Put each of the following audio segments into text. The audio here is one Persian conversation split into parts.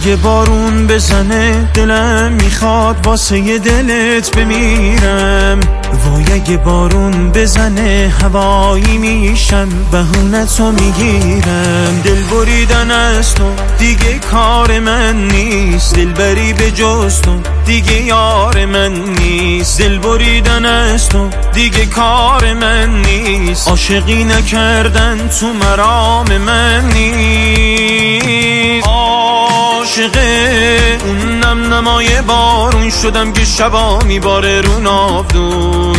اگه بارون بزنه دلم میخواد واسه دلت بمیرم. وای اگه بارون بزنه هوایی میشم بهونتو میگیرم. دل بریدن از تو دیگه کار من نیست، دلبری به جز تو دیگه یار من نیست. دل بریدن از تو دیگه کار من نیست، عاشقی نکردن تو مرام من نیست. عاشقه اون نم نمای بارون شدم که شبا میباره رو ناودون.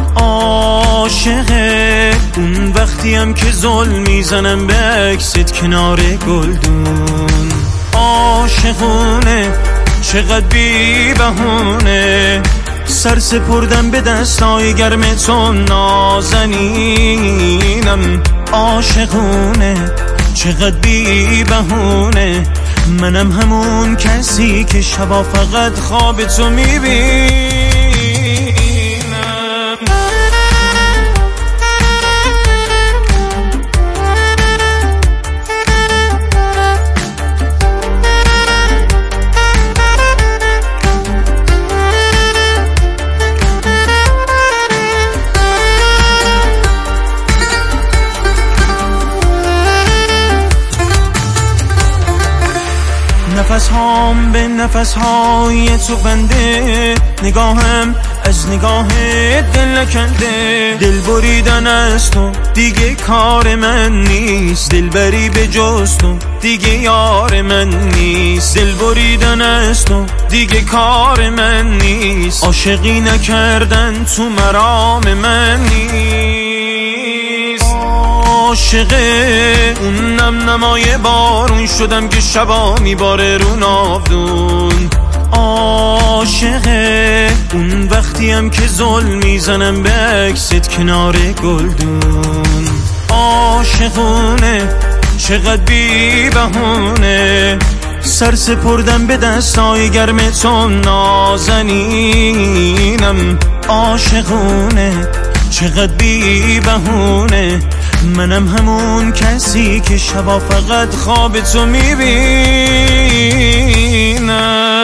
عاشقه اون وقتیم که ظلم میزنم به عکست کنار گلدون. عاشقونه چقدر بی بهونه سر سپردم به دستای گرم تو نازنینم. عاشقونه چقدر بی بهونه منم همون کسی که شبا فقط خواب تو میبینم. نفس هام به نفس های تو بنده، نگاهم از نگاه دل نکنده. دل بریدن از تو دیگه کار من نیست، دلبری به جز تو دیگه یار من نیست. دل بریدن از تو دیگه کار من نیست، عاشقی نکردن تو مرام من نیست. عاشقه اون نم نمای بارون شدم که شبا میباره رو ناودون. عاشقه اون وقتیم که ظلم میزنم به عکست کنار گلدون. عاشقونه چقدر بی بهونه سر سپردم به دستای گرم تو نازنینم. عاشقونه چقدر بی بهونه منم همون کسی که شبا فقط خواب تو میبینم.